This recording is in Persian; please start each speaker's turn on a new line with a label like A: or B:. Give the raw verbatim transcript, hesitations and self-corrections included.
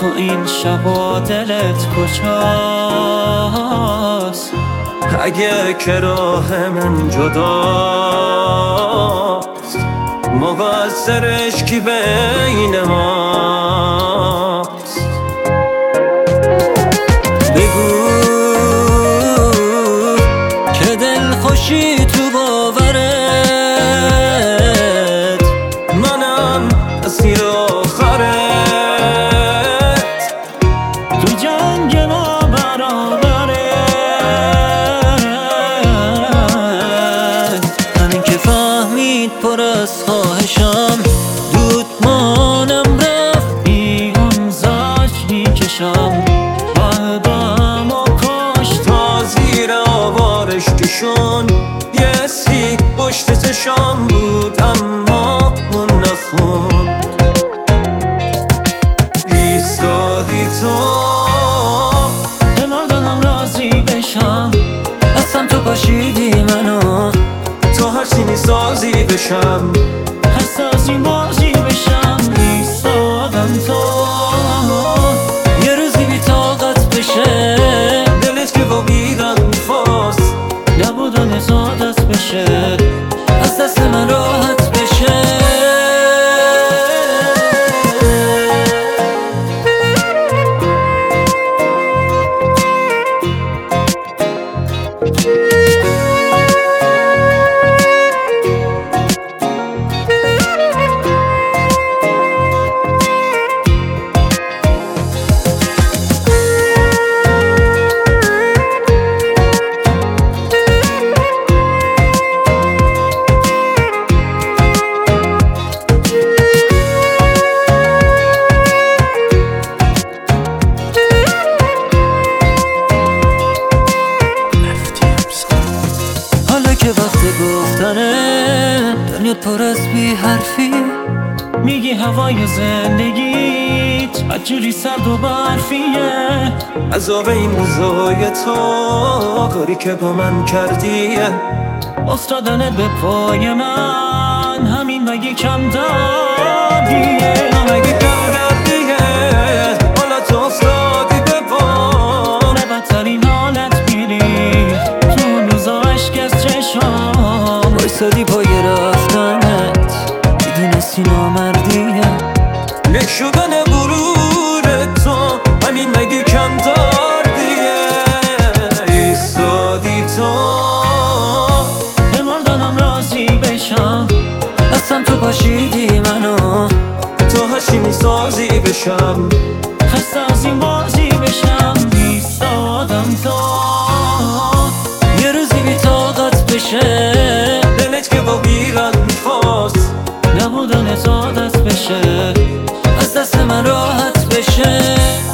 A: تو این شبا دلت کجاست؟
B: اگه که راه من جداست، مقصرش کی بین ماست؟
A: بگو که دل خوشی تو باورت،
B: منم اسیر آخرت،
A: تو جنگ ما برابرت. همین که فهمید پر از خواهشم، دود مانم رفت بیگم زاج میکشم، قلبم و کشت
B: تا زیر آوارش کشون. یه سی پشت چشام بود اما اون نخوند. ایستادی تو
A: به مردنم راضی بشم، اصلا تو پاشیدی منو،
B: تو هر سینی سازی بشم،
A: هر سازی بازی بشم. ایستادم تو یه روزی بی طاقت بشه،
B: دلت که با بیرم فاس
A: نبودن زادت بشه، از دست من راحت بشه. حالا که وقت گفتنه، دنیا پر از بی حرفی، میگی هوای زندگیت عجوری سرد و برفیه.
B: عذاب این روزای تو کاری که با من کردیه،
A: افتادنت به پای من همین مگه کم دردیه.
B: مگه کم دردیه حالا تو افتادی به پا،
A: به بدترین حالت میری تو اون روزا عشق از چشام، بایستادی پای رفتنت میدونستی نامردیه.
B: لک شدن غرور تو همین مگه کم دردیه. ایستادی تو
A: به مردنم راضی بشم، اصلا تو پاشیدی منو،
B: تو هشیمی سازی بشم،
A: خسته از این بازی بشم. ایستادم تو یه روزی بی طاقت بشه،
B: دلت که با بیرت میخواست
A: نبودن زادت بشه، از دست من راحت بشه.